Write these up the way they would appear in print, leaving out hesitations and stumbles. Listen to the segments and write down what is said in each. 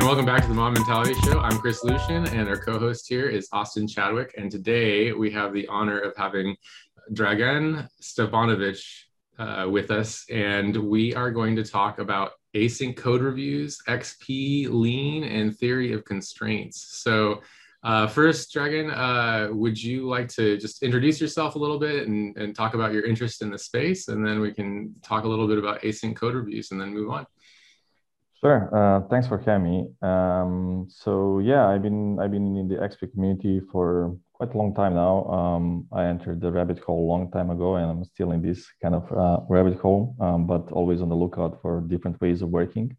welcome back to the Mob Mentality Show. I'm Chris Lucian, and our co-host here is Austin Chadwick. And today we have the honor of having Dragan Stevanovic with us, and we are going to talk about async code reviews, XP, Lean, and theory of constraints. So first, Dragan, would you like to just introduce yourself a little bit and talk about your interest in the space, and then we can talk a little bit about async code reviews and then move on. Sure. Thanks for having me. So yeah, I've been in the XP community for quite a long time now. I entered the rabbit hole a long time ago, and I'm still in this kind of rabbit hole, but always on the lookout for different ways of working.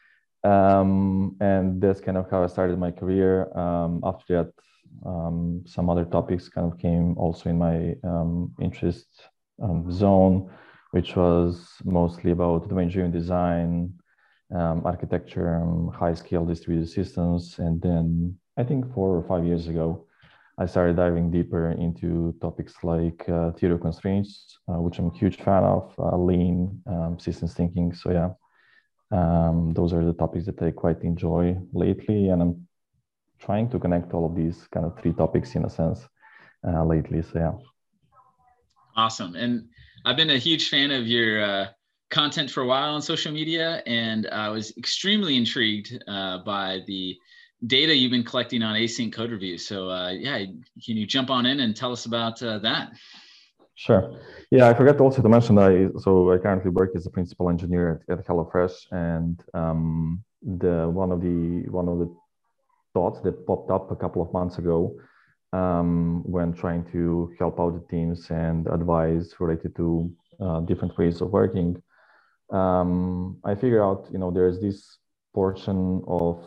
And that's kind of how I started my career. After that, some other topics kind of came also in my interest zone, which was mostly about domain-driven design, architecture, high-scale distributed systems. And then I think 4 or 5 years ago, I started diving deeper into topics like theory of constraints, which I'm a huge fan of, lean, systems thinking. So yeah, those are the topics that I quite enjoy lately. And I'm trying to connect all of these kind of 3 topics in a sense lately. So yeah. Awesome. And I've been a huge fan of your content for a while on social media, and I was extremely intrigued by the data you've been collecting on async code reviews. So yeah, can you jump on in and tell us about that? Sure. Yeah, I forgot also to mention I currently work as a principal engineer at HelloFresh, and one of the thoughts that popped up a couple of months ago when trying to help out the teams and advise related to different ways of working. I figure out, there's this portion of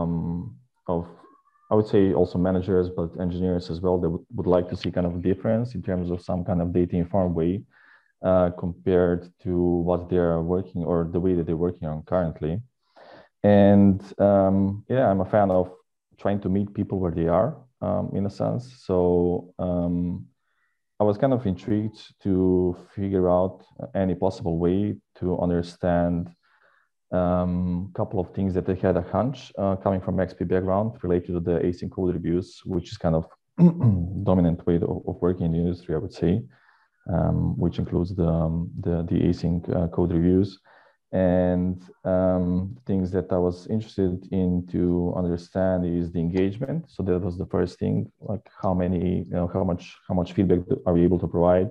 I would say also managers, but engineers as well, that would like to see kind of a difference in terms of some kind of data informed way compared to what they're working or the way that they're working on currently. And yeah, I'm a fan of trying to meet people where they are in a sense. So I was kind of intrigued to figure out any possible way to understand a couple of things that I had a hunch coming from XP background related to the async code reviews, which is kind of dominant way of working in the industry, I would say, which includes the async code reviews. And things that I was interested in to understand is the engagement. So that was the first thing, like how much feedback are we able to provide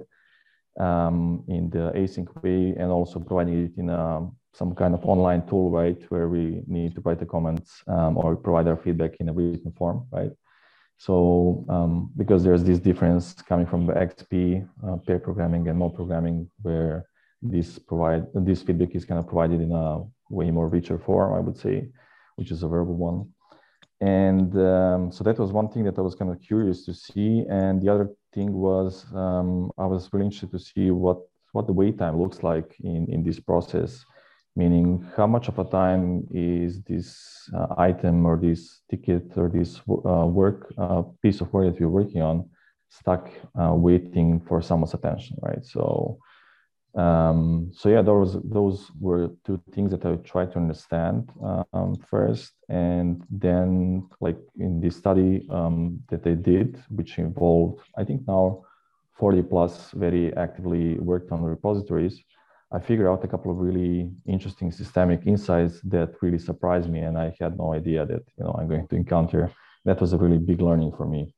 in the async way, and also providing it in some kind of online tool, right, where we need to write the comments or provide our feedback in a written form, right? So because there's this difference coming from the XP pair programming and mode programming, where this feedback is kind of provided in a way more richer form, I would say, which is a verbal one. And so that was one thing that I was kind of curious to see. And the other thing was I was really interested to see what the wait time looks like in this process, meaning how much of a time is this item or this ticket or this piece of work that you're working on stuck waiting for someone's attention, right? So yeah, those were 2 things that I tried to understand first, and then like in this study that I did, which involved I think now 40 plus very actively worked on repositories, I figured out a couple of really interesting systemic insights that really surprised me, and I had no idea that I'm going to encounter. That was a really big learning for me.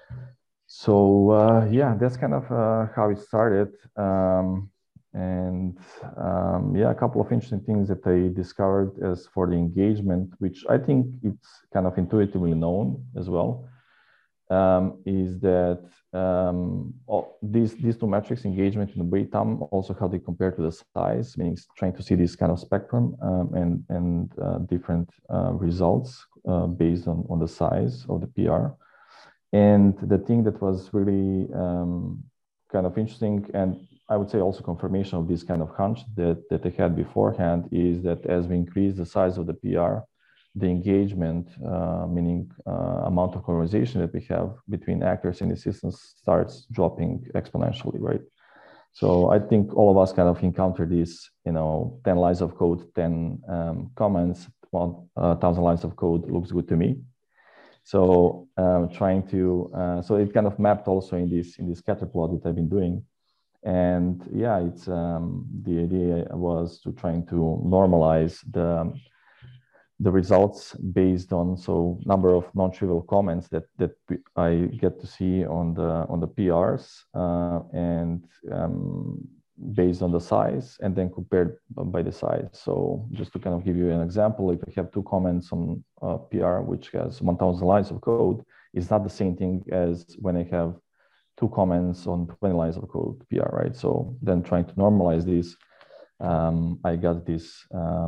So yeah, that's kind of how it started. And yeah, a couple of interesting things that I discovered as for the engagement, which I think it's kind of intuitively known as well, is that these 2 metrics, engagement and wait time, also how they compare to the size, meaning trying to see this kind of spectrum and different results based on the size of the PR. And the thing that was really kind of interesting, and I would say also confirmation of this kind of hunch that I had beforehand, is that as we increase the size of the PR, the engagement, meaning amount of conversation that we have between actors in the systems, starts dropping exponentially, right? So I think all of us kind of encounter this, 10 lines of code, 10 comments 1,000 lines of code looks good to me. So trying to, so it kind of mapped also in this scatter plot that I've been doing. And yeah, it's the idea was to trying to normalize the results based on number of non-trivial comments that I get to see on the PRs and based on the size, and then compared by the size. So just to kind of give you an example, if I have 2 comments on PR which has 1,000 lines of code, it's not the same thing as when I have 2 comments on 20 lines of code PR, right? So then trying to normalize this, I got this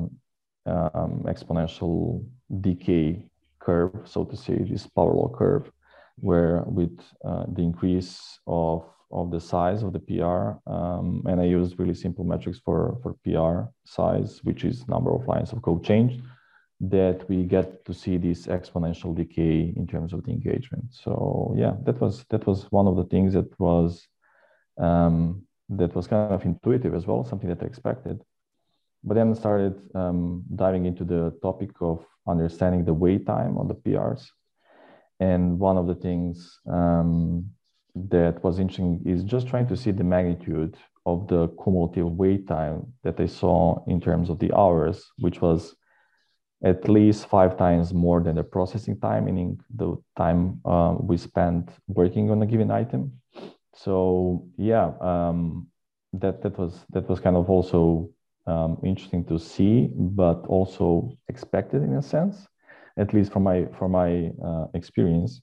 exponential decay curve, so to say, this power law curve, where with the increase of the size of the PR, and I use really simple metrics for PR size, which is number of lines of code changed, that we get to see this exponential decay in terms of the engagement. So yeah, that was one of the things that was kind of intuitive as well, something that I expected. But then I started diving into the topic of understanding the wait time on the PRs. And one of the things that was interesting is just trying to see the magnitude of the cumulative wait time that I saw in terms of the hours, which was at least 5 times more than the processing time, meaning the time we spent working on a given item. So yeah, that was kind of also interesting to see, but also expected in a sense, at least from my experience.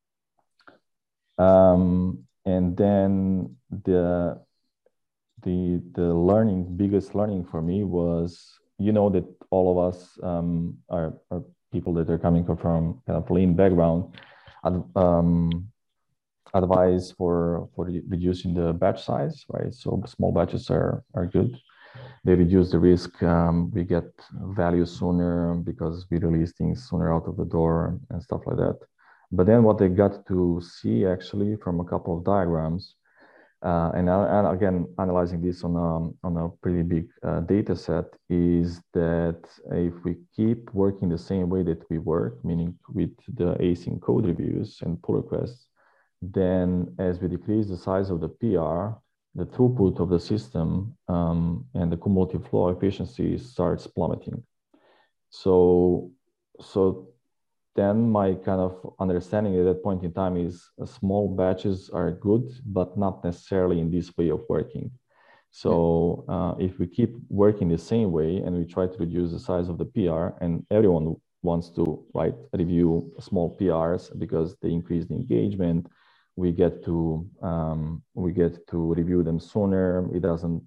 And then the biggest learning for me was, that all of us are people that are coming from kind of lean background, advice for reducing the batch size, right? So small batches are good. They reduce the risk. We get value sooner because we release things sooner out of the door and stuff like that. But then what they got to see actually from a couple of diagrams, and again, analyzing this on a pretty big data set, is that if we keep working the same way that we work, meaning with the async code reviews and pull requests, then as we decrease the size of the PR, the throughput of the system and the cumulative flow efficiency starts plummeting. So then my kind of understanding at that point in time is small batches are good, but not necessarily in this way of working. So if we keep working the same way and we try to reduce the size of the PR, and everyone wants to review small PRs because they increase the engagement, we get to review them sooner. We don't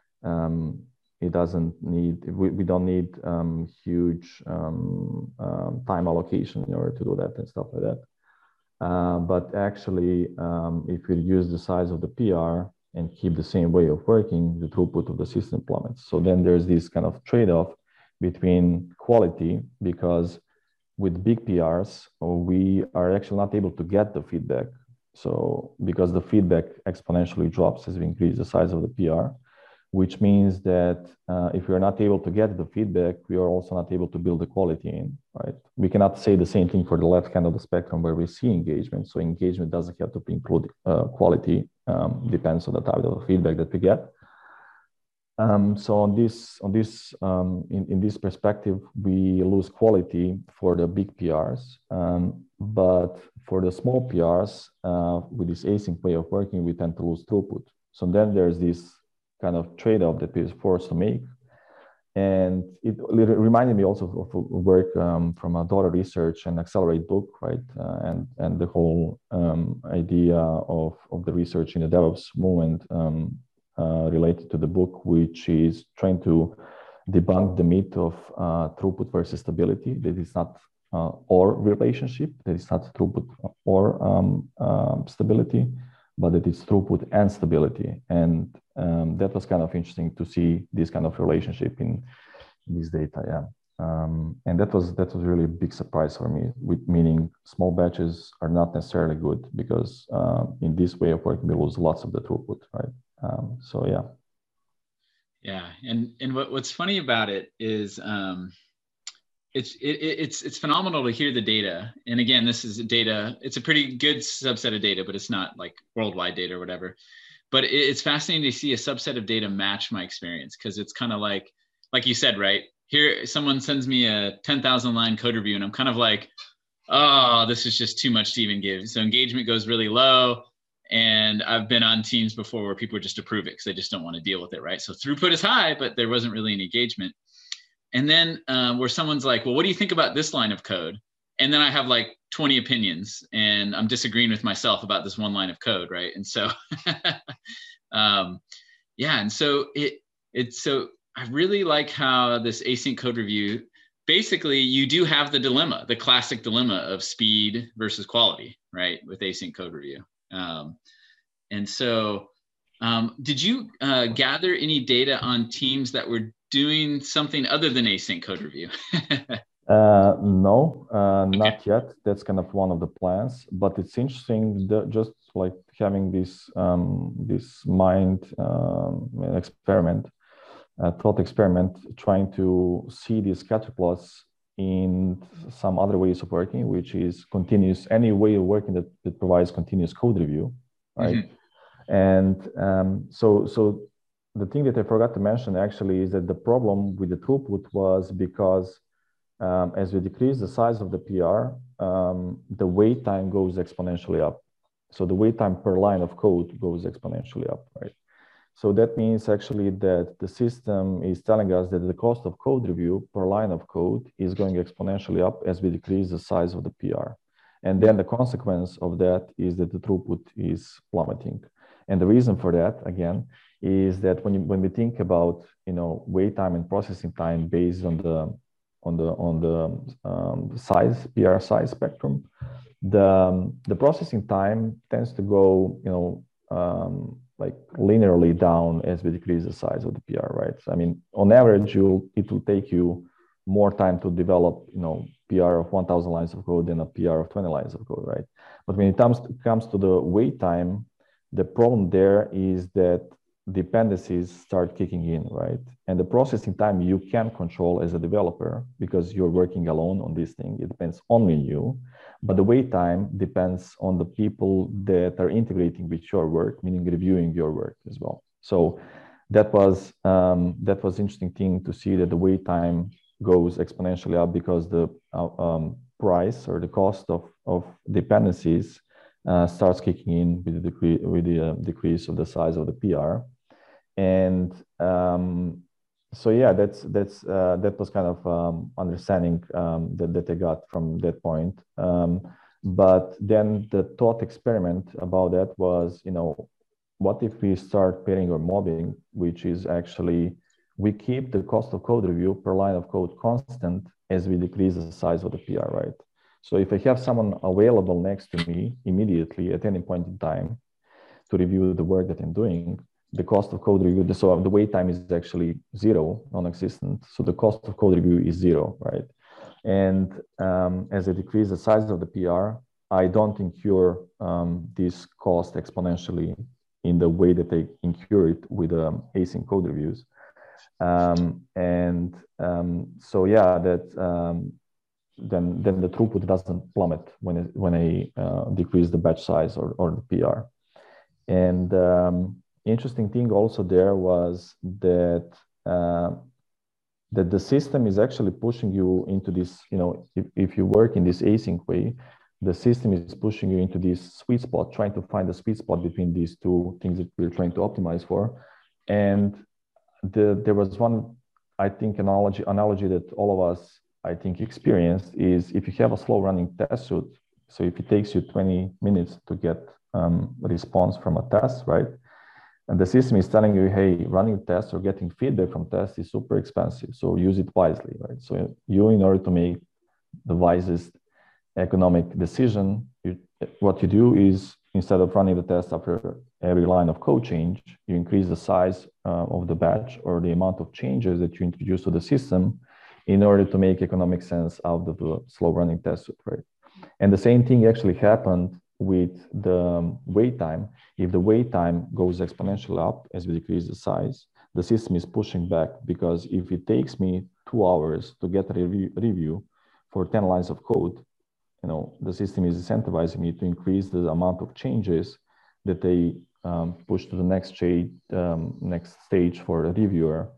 need huge time allocation in order to do that and stuff like that. But actually, if we reduce the size of the PR and keep the same way of working, the throughput of the system plummets. So then there's this kind of trade-off between quality, because with big PRs, we are actually not able to get the feedback. So because the feedback exponentially drops as we increase the size of the PR, which means that if we are not able to get the feedback, we are also not able to build the quality in, right? We cannot say the same thing for the left hand of the spectrum where we see engagement. So engagement doesn't have to include quality, depends on the type of feedback that we get. So in this perspective, we lose quality for the big PRs, but for the small PRs, with this async way of working, we tend to lose throughput. So then there's this kind of trade-off that we're forced to make. And it reminded me also of work from a Daughter Research and Accelerate book, right? And the whole idea of the research in the DevOps movement related to the book, which is trying to debunk the myth of throughput versus stability, that it's not or relationship, that it's not throughput or stability, but that it's throughput and stability. And that was kind of interesting to see this kind of relationship in this data, yeah. And that was really a big surprise for me, meaning small batches are not necessarily good because in this way of working, we lose lots of the throughput, right? So yeah. Yeah, and what's funny about it is it's phenomenal to hear the data. And again, this is data. It's a pretty good subset of data, but it's not like worldwide data or whatever. But it's fascinating to see a subset of data match my experience, because it's kind of like you said, right? Here, someone sends me a 10,000 line code review, and I'm kind of like, oh, this is just too much to even give. So engagement goes really low. And I've been on teams before where people just approve it because they just don't want to deal with it, right? So throughput is high, but there wasn't really any engagement. And then where someone's like, well, what do you think about this line of code? And then I have like 20 opinions, and I'm disagreeing with myself about this one line of code, right? And so, yeah, and so so I really like how this async code review, basically you do have the dilemma, the classic dilemma of speed versus quality, right? With async code review. And so, did you gather any data on teams that were doing something other than async code review? No, not yet. That's kind of one of the plans, but it's interesting just like having this this mind experiment, thought experiment, trying to see these scatter plots in some other ways of working, which is continuous, any way of working that provides continuous code review, right? Mm-hmm. And so the thing that I forgot to mention actually is that the problem with the throughput was because as we decrease the size of the PR, the wait time goes exponentially up. So the wait time per line of code goes exponentially up, right? So that means actually that the system is telling us that the cost of code review per line of code is going exponentially up as we decrease the size of the PR. And then the consequence of that is that the throughput is plummeting. And the reason for that, again, is that when we think about wait time and processing time based on the size, PR size spectrum, the processing time tends to go like linearly down as we decrease the size of the PR, right? So, I mean, on average, it will take you more time to develop, PR of 1,000 lines of code than a PR of 20 lines of code, right? But when it comes to the wait time, the problem there is that dependencies start kicking in, right? And the processing time you can control as a developer because you're working alone on this thing. It depends only on you. But the wait time depends on the people that are integrating with your work, meaning reviewing your work as well. So that was interesting thing to see that the wait time goes exponentially up because the price or the cost of dependencies starts kicking in with the decrease of the size of the PR. And so yeah, that was kind of understanding that I got from that point. But then the thought experiment about that was, what if we start pairing or mobbing, which is actually we keep the cost of code review per line of code constant as we decrease the size of the PR, right? So if I have someone available next to me immediately at any point in time to review the work that I'm doing, the cost of code review, so the wait time is actually zero, non-existent. So the cost of code review is zero, right? And as I decrease the size of the PR, I don't incur this cost exponentially in the way that I incur it with async code reviews. So yeah, that then the throughput doesn't plummet when I decrease the batch size or the PR. And interesting thing also there was that that the system is actually pushing you into this, if you work in this async way, the system is pushing you into this sweet spot, trying to find the sweet spot between these two things that we're trying to optimize for. And there was one, I think, analogy that all of us, I think, experienced is if you have a slow running test suite, so if it takes you 20 minutes to get a response from a test, right? And the system is telling you, hey, running tests or getting feedback from tests is super expensive. So use it wisely, right? So you, in order to make the wisest economic decision, what you do is instead of running the test after every line of code change, you increase the size of the batch or the amount of changes that you introduce to the system in order to make economic sense out of the slow running test suite, right? And the same thing actually happened with the wait time. If the wait time goes exponentially up as we decrease the size, the system is pushing back, because if it takes me 2 hours to get a review for 10 lines of code, the system is incentivizing me to increase the amount of changes that they push to the next stage for the reviewer,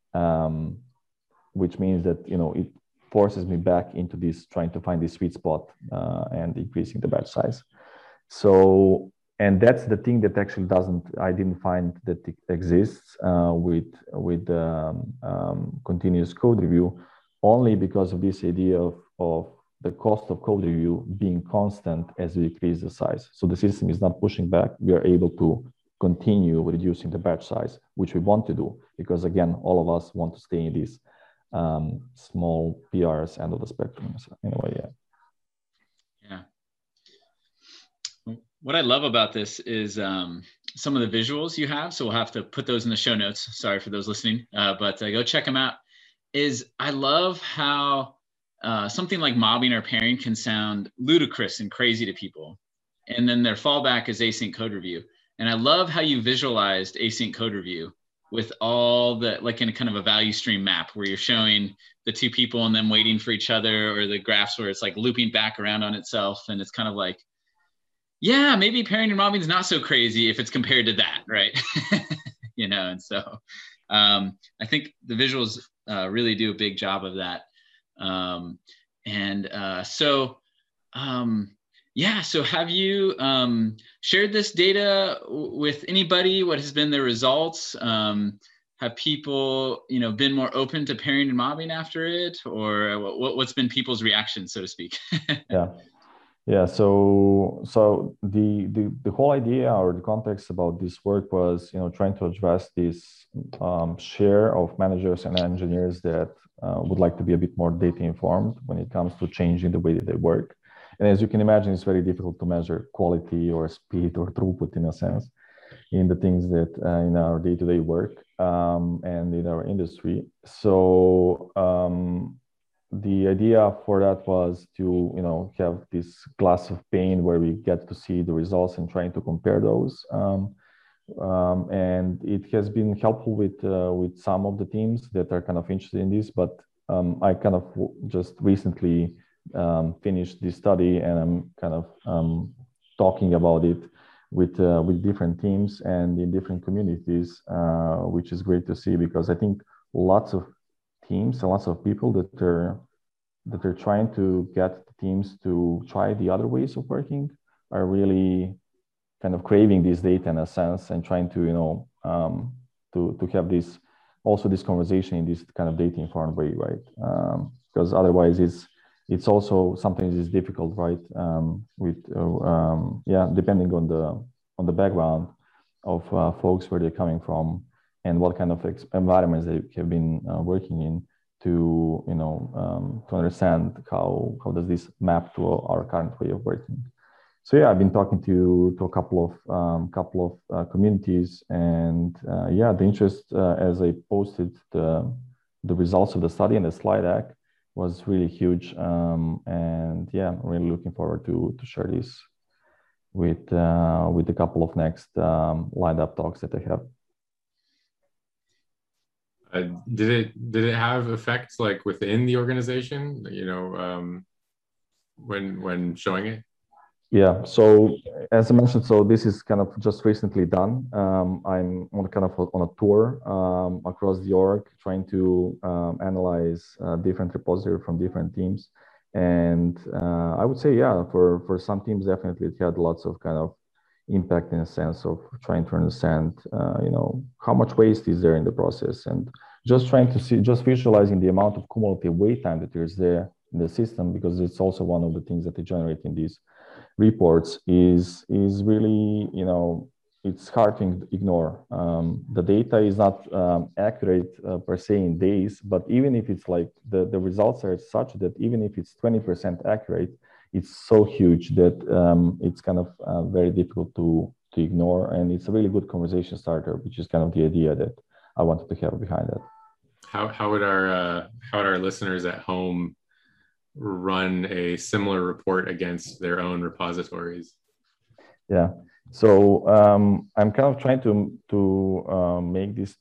which means that, it forces me back into this, trying to find this sweet spot and increasing the batch size. So, and that's the thing that actually I didn't find that it exists with continuous code review, only because of this idea of the cost of code review being constant as we increase the size. So the system is not pushing back. We are able to continue reducing the batch size, which we want to do, because again, all of us want to stay in these small PRs end of the spectrum. So anyway, yeah. What I love about this is some of the visuals you have. So we'll have to put those in the show notes. Sorry for those listening, but go check them out. I love how something like mobbing or pairing can sound ludicrous and crazy to people. And then their fallback is async code review. And I love how you visualized async code review with all the, like in a kind of a value stream map where you're showing the two people and them waiting for each other, or the graphs where it's like looping back around on itself. And it's kind of like, yeah, maybe pairing and mobbing is not so crazy if it's compared to that, right? And so I think the visuals really do a big job of that. So have you shared this data with anybody? What has been the results? Have people, been more open to pairing and mobbing after it, or what's been people's reaction, so to speak? Yeah. So the whole idea or the context about this work was, trying to address this share of managers and engineers that would like to be a bit more data informed when it comes to changing the way that they work. And as you can imagine, it's very difficult to measure quality or speed or throughput, in a sense, in the things that in our day-to-day work and in our industry. So the idea for that was to, have this glass of pane where we get to see the results and trying to compare those. And it has been helpful with some of the teams that are kind of interested in this, but I kind of just recently finished this study, and I'm kind of talking about it with different teams and in different communities, which is great to see, because I think lots of teams and lots of people that are trying to get the teams to try the other ways of working are really kind of craving this data in a sense, and trying to to have this conversation in this kind of data informed way, right? Because otherwise it's also sometimes it's difficult, right? Depending on the background of folks, where they're coming from and what kind of environments they have been working in, to understand how does this map to our current way of working. So yeah, I've been talking to a couple of communities, and the interest as I posted the results of the study and the slide deck was really huge, and yeah, I'm really looking forward to share this with a couple of next lined up talks that I have. Did it have effects like within the organization, when showing it? Yeah. So as I mentioned, so this is kind of just recently done. I'm on a tour across the org, trying to analyze different repositories from different teams. And I would say, yeah, for some teams, definitely it had lots of kind of impact in a sense of trying to understand, how much waste is there in the process, and just trying to see, just visualizing the amount of cumulative wait time that is there in the system, because it's also one of the things that they generate in these reports is really, it's hard to ignore. The data is not accurate per se in days, but even if it's like the results are such that even if it's 20% accurate, it's so huge that it's kind of very difficult to ignore. And it's a really good conversation starter, which is kind of the idea that I wanted to have behind that. How would our listeners at home run a similar report against their own repositories? Yeah. So I'm kind of trying to make this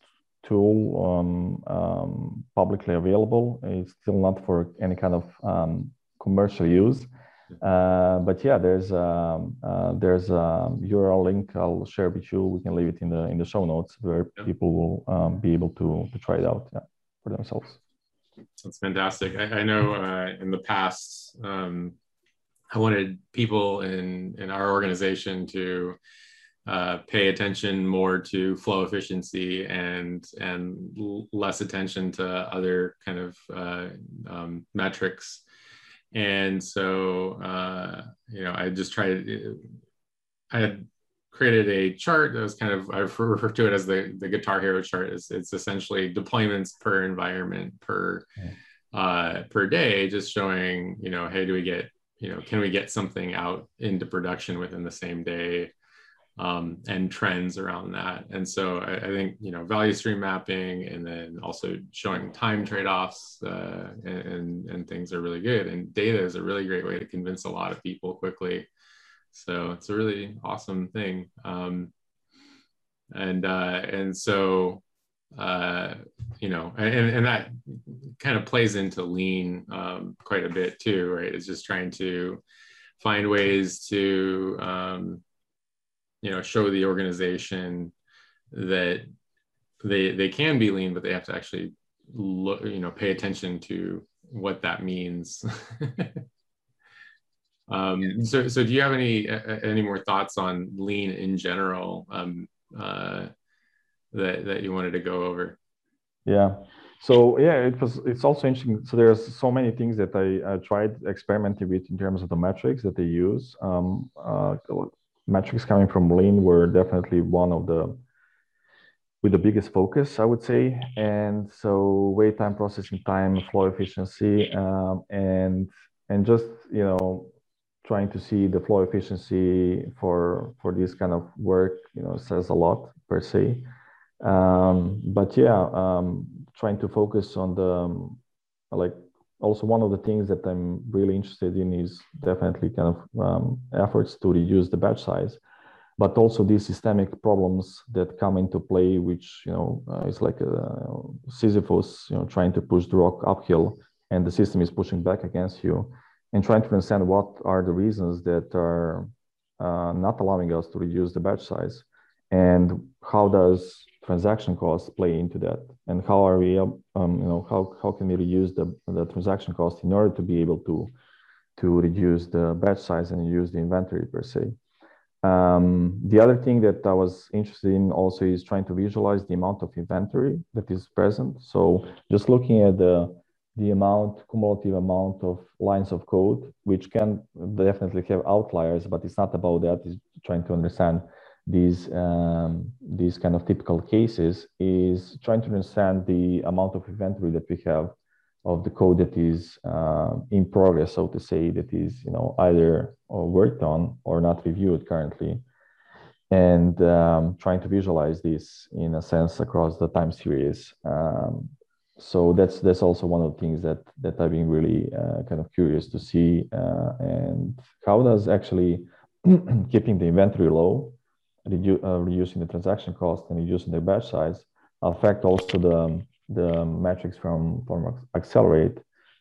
tool publicly available. It's still not for any kind of commercial use. But yeah, there's a URL link I'll share with you. We can leave it in the show notes where people will be able to try it out for themselves. That's fantastic. I know in the past, I wanted people in our organization to pay attention more to flow efficiency and less attention to other kind of metrics. And so, I just I had created a chart that was kind of, I refer to it as the Guitar Hero chart. It's essentially deployments per environment per day, just showing, hey, do we get, can we get something out into production within the same day? And trends around that. And so I think, value stream mapping and then also showing time trade-offs and things are really good. And data is a really great way to convince a lot of people quickly. So it's a really awesome thing. And so, and that kind of plays into lean quite a bit too, right? It's just trying to find ways to, show the organization that they can be lean, but they have to actually look, pay attention to what that means. So do you have any more thoughts on lean in general that you wanted to go over? Yeah. So yeah, it's also interesting. So there's so many things that I tried experimenting with in terms of the metrics that they use. Metrics coming from lean were definitely one of with the biggest focus, I would say. And so wait time, processing time, flow efficiency, and just, trying to see the flow efficiency for this kind of work, says a lot per se. But yeah, trying to focus on also one of the things that I'm really interested in is definitely kind of efforts to reduce the batch size, but also these systemic problems that come into play, which, is like Sisyphus, trying to push the rock uphill and the system is pushing back against you, and trying to understand what are the reasons that are not allowing us to reduce the batch size, and how does transaction costs play into that, and how are we, how can we reduce the transaction cost in order to be able to reduce the batch size and use the inventory per se. The other thing that I was interested in also is trying to visualize the amount of inventory that is present. So just looking at the cumulative amount of lines of code, which can definitely have outliers, but it's not about that. It's trying to understand these kind of typical cases, is trying to understand the amount of inventory that we have of the code that is in progress, so to say, that is either worked on or not reviewed currently, and trying to visualize this in a sense across the time series. So that's also one of the things that I've been really kind of curious to see, and how does actually keeping the inventory low, reducing the transaction cost and reducing the batch size affect also the metrics from Accelerate,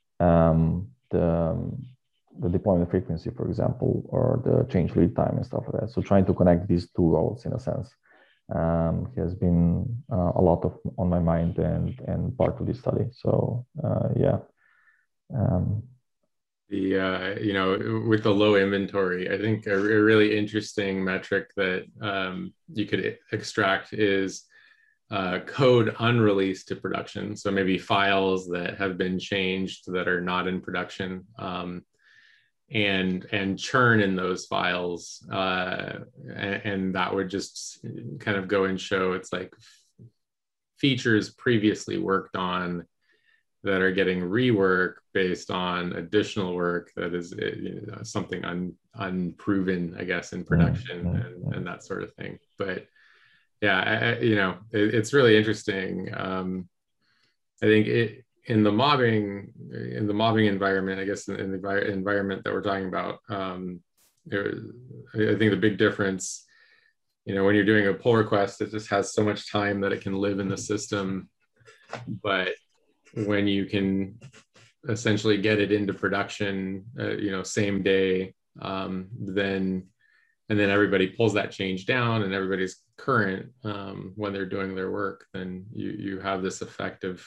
the deployment frequency, for example, or the change lead time and stuff like that. So trying to connect these two roles in a sense has been a lot on my mind and part of this study. So yeah. With the low inventory, I think a really interesting metric that you could extract is code unreleased to production. So maybe files that have been changed that are not in production, and churn in those files, and that would just kind of go and show it's like features previously worked on that are getting rework based on additional work that is something unproven, I guess, in production, and that sort of thing. But yeah, it's really interesting. I think in the mobbing environment, I guess in the environment that we're talking about, I think the big difference when you're doing a pull request, it just has so much time that it can live in the system. But when you can essentially get it into production, same day, then everybody pulls that change down and everybody's current when they're doing their work, then you have this effect of,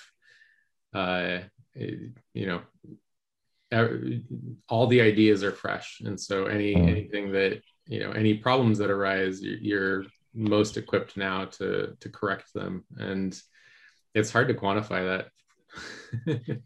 all the ideas are fresh. And so anything that, any problems that arise, you're most equipped now to correct them. And it's hard to quantify that.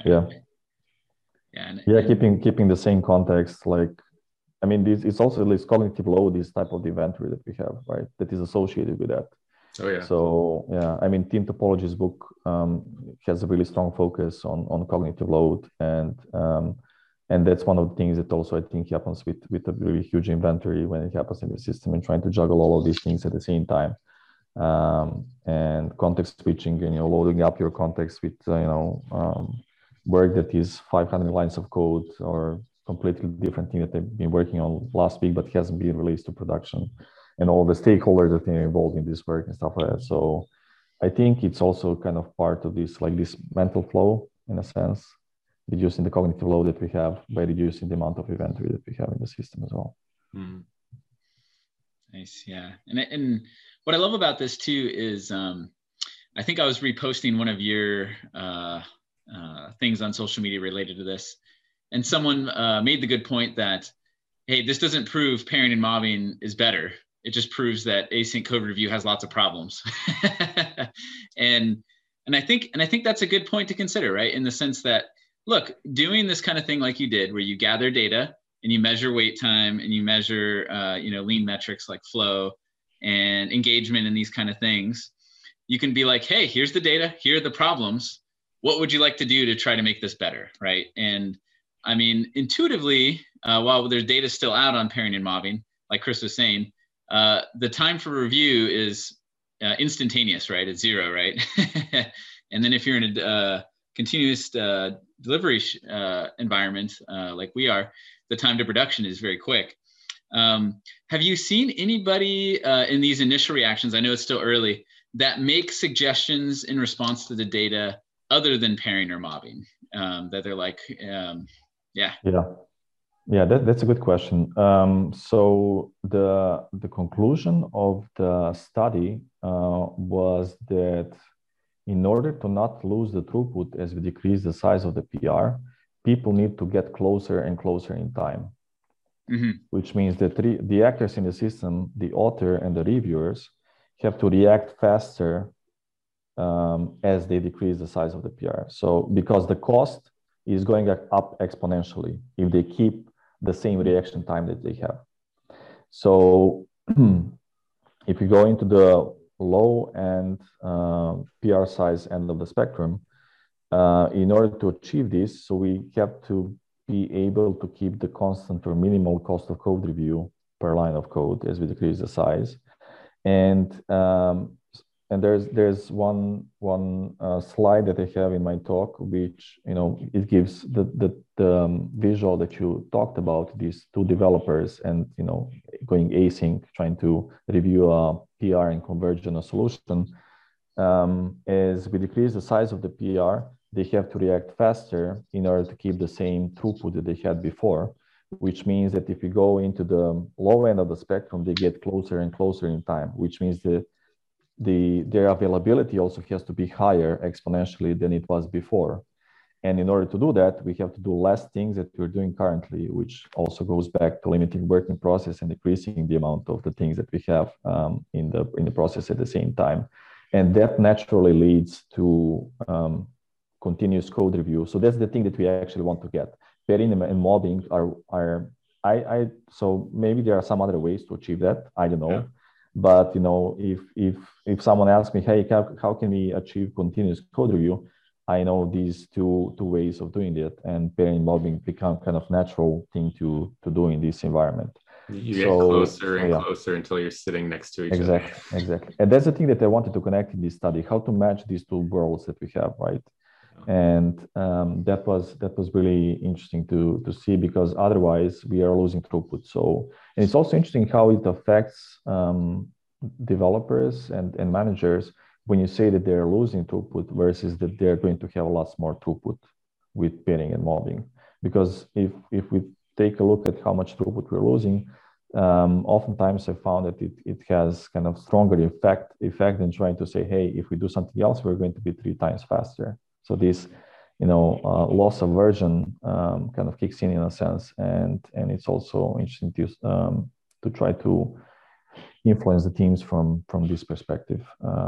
Keeping the same context, it's also this cognitive load, this type of inventory that we have, right, that is associated with that. Oh yeah. So Team Topology's book has a really strong focus on cognitive load, and that's one of the things that also I think happens with a really huge inventory when it happens in the system, and trying to juggle all of these things at the same time, and context switching, and loading up your context with work that is 500 lines of code or completely different thing that they've been working on last week but hasn't been released to production, and all the stakeholders that are involved in this work and stuff like that. So I think it's also kind of part of this, this mental flow, in a sense, reducing the cognitive load that we have by reducing the amount of inventory that we have in the system as well. Nice, yeah. And what I love about this too is, I think I was reposting one of your things on social media related to this, and someone made the good point that, hey, this doesn't prove pairing and mobbing is better. It just proves that async code review has lots of problems. and I think that's a good point to consider, right? In the sense that, look, doing this kind of thing like you did, where you gather data and you measure wait time and you measure lean metrics like flow and engagement and these kind of things, you can be like, hey, here's the data, here are the problems. What would you like to do to try to make this better, right? And I mean, intuitively, while there's data still out on pairing and mobbing, like Chris was saying, the time for review is instantaneous, right? It's 0, right? And then if you're in a continuous delivery environment like we are, the time to production is very quick. Have you seen anybody in these initial reactions, I know it's still early, that make suggestions in response to the data other than pairing or mobbing, that they're like, that's a good question. So the conclusion of the study was that in order to not lose the throughput as we decrease the size of the PR, people need to get closer and closer in time, which means that the actors in the system, the author and the reviewers, have to react faster as they decrease the size of the PR. So because the cost is going up exponentially if they keep the same reaction time that they have. So if you go into the low end PR size end of the spectrum, in order to achieve this, so we have to be able to keep the constant or minimal cost of code review per line of code as we decrease the size. And there's one slide that I have in my talk, which it gives the visual that you talked about, these two developers and going async, trying to review a PR and converge on a solution. As we decrease the size of the PR, they have to react faster in order to keep the same throughput that they had before, which means that if you go into the low end of the spectrum, they get closer and closer in time, which means that their availability also has to be higher exponentially than it was before. And in order to do that, we have to do less things that we're doing currently, which also goes back to limiting working process and decreasing the amount of the things that we have in the process at the same time. And that naturally leads to continuous code review. So that's the thing that we actually want to get. Pairing and mobbing are so maybe there are some other ways to achieve that. I don't know. Yeah. But if someone asks me, hey, how can we achieve continuous code review? I know these two ways of doing it, and pairing and mobbing become kind of natural thing to do in this environment. You get closer and closer until you're sitting next to each other. Exactly. And that's the thing that I wanted to connect in this study, how to match these two worlds that we have, right? And that was really interesting to see, because otherwise we are losing throughput. So, and it's also interesting how it affects developers and managers when you say that they're losing throughput versus that they're going to have lots more throughput with pairing and mobbing. Because if we take a look at how much throughput we're losing, oftentimes I found that it has kind of stronger effect than trying to say, hey, if we do something else, we're going to be 3 times faster. So this, loss aversion kind of kicks in a sense, and it's also interesting to try to influence the teams from this perspective.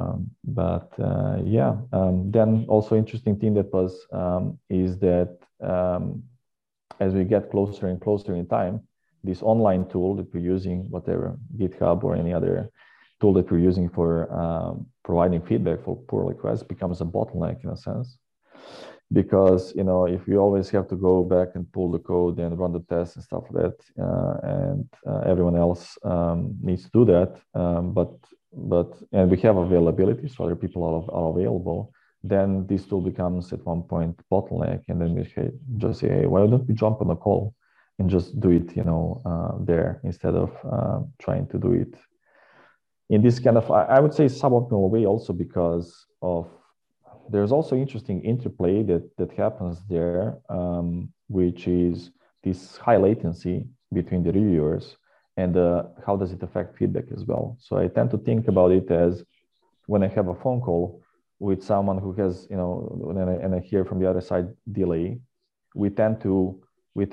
Then also interesting thing that was is that as we get closer and closer in time, this online tool that we're using, whatever, GitHub or any other tool that we're using for providing feedback for pull requests becomes a bottleneck in a sense. Because, if you always have to go back and pull the code and run the tests and stuff like that, and everyone else needs to do that, and we have availability, so other people are available, then this tool becomes at one point bottleneck, and then we just say, hey, why don't we jump on a call and just do it, there instead of trying to do it in this kind of, I would say, suboptimal way, also because of there's also interesting interplay that happens there, which is this high latency between the reviewers and how does it affect feedback as well. So I tend to think about it as when I have a phone call with someone who has, and I hear from the other side delay, we tend to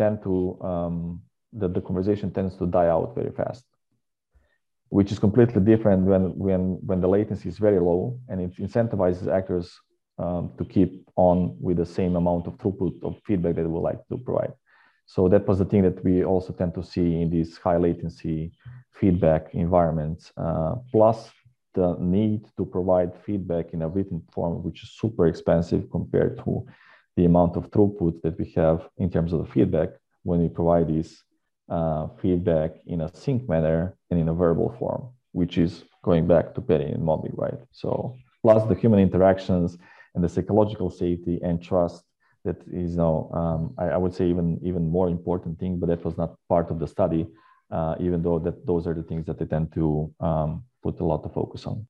the conversation tends to die out very fast, which is completely different when the latency is very low, and it incentivizes actors to keep on with the same amount of throughput of feedback that we would like to provide. So that was the thing that we also tend to see in these high latency feedback environments, plus the need to provide feedback in a written form, which is super expensive compared to the amount of throughput that we have in terms of the feedback when we provide this feedback in a sync manner and in a verbal form, which is going back to pairing and mobbing, right? So plus the human interactions and the psychological safety and trust that is now, I would say even more important thing, but that was not part of the study, even though those are the things that they tend to put a lot of focus on.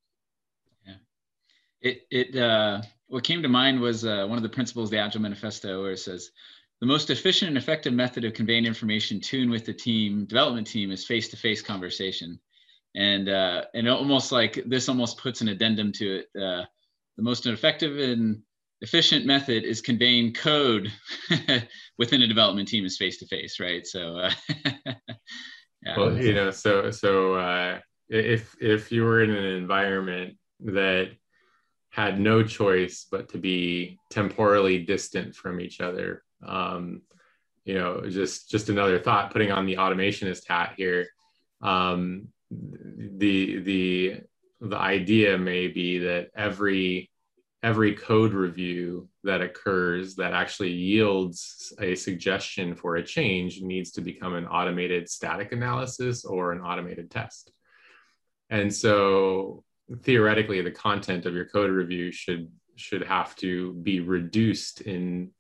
Yeah, what came to mind was one of the principles of the Agile Manifesto, where it says, the most efficient and effective method of conveying information to and with the development team is face-to-face conversation. And almost like this almost puts an addendum to it. The most effective and efficient method is conveying code within a development team is face-to-face, right? So, yeah. Well, so if you were in an environment that had no choice but to be temporally distant from each other, just another thought, putting on the automationist hat here, the idea may be that every code review that occurs that actually yields a suggestion for a change needs to become an automated static analysis or an automated test. And so theoretically, the content of your code review should have to be reduced in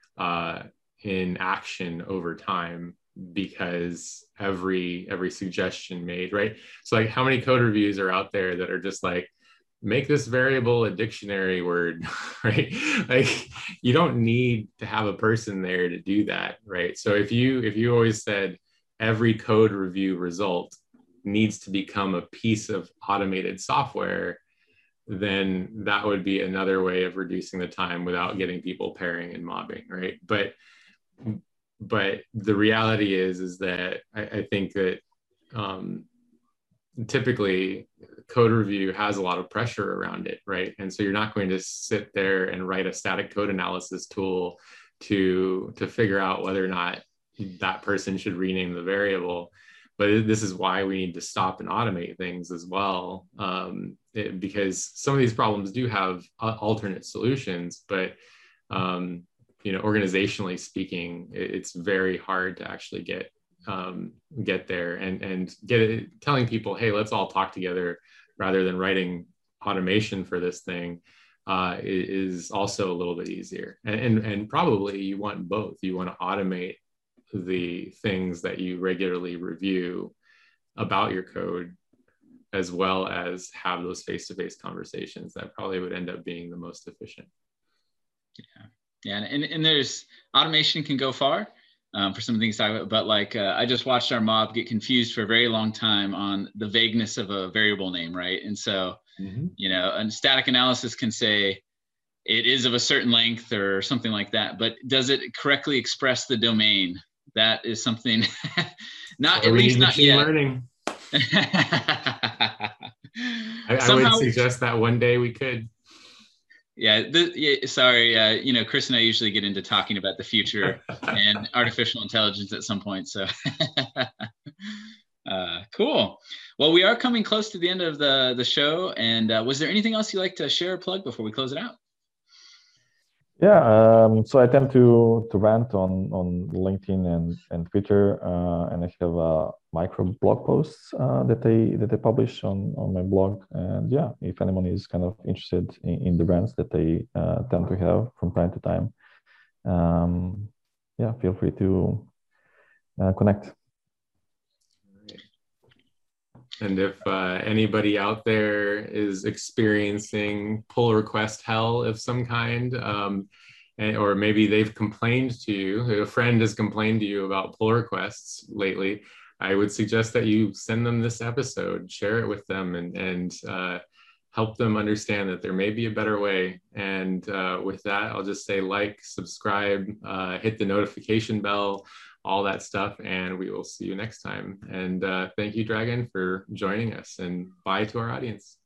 action over time, because every suggestion made, right? So like, how many code reviews are out there that are just like, make this variable a dictionary word, right? Like, you don't need to have a person there to do that, right? So if you always said every code review result needs to become a piece of automated software, then that would be another way of reducing the time without getting people pairing and mobbing, right? But the reality is that I think that typically code review has a lot of pressure around it, right? And so you're not going to sit there and write a static code analysis tool to figure out whether or not that person should rename the variable. But this is why we need to stop and automate things as well, because some of these problems do have alternate solutions, but organizationally speaking, it's very hard to actually get there and get it, telling people, hey, let's all talk together rather than writing automation for this thing is also a little bit easier. And probably you want both. You want to automate the things that you regularly review about your code, as well as have those face-to-face conversations. That probably would end up being the most efficient. Yeah, and there's automation can go far for some things, but like I just watched our mob get confused for a very long time on the vagueness of a variable name, right? And so, and static analysis can say it is of a certain length or something like that, but does it correctly express the domain? That is something not at least not yet. Learning. I would suggest that one day we could. Sorry. Chris and I usually get into talking about the future and artificial intelligence at some point. So cool. Well, we are coming close to the end of the show. And was there anything else you'd like to share or plug before we close it out? Yeah, so I tend to rant on LinkedIn and Twitter, and I have micro blog posts that I publish on my blog. And yeah, if anyone is kind of interested in the rants that they tend to have from time to time, yeah, feel free to connect. And if anybody out there is experiencing pull request hell of some kind, or maybe they've complained to you, a friend has complained to you about pull requests lately, I would suggest that you send them this episode, share it with them, and help them understand that there may be a better way. And with that, I'll just say like, subscribe, hit the notification bell, all that stuff, and we will see you next time. And thank you, Dragan, for joining us, and bye to our audience.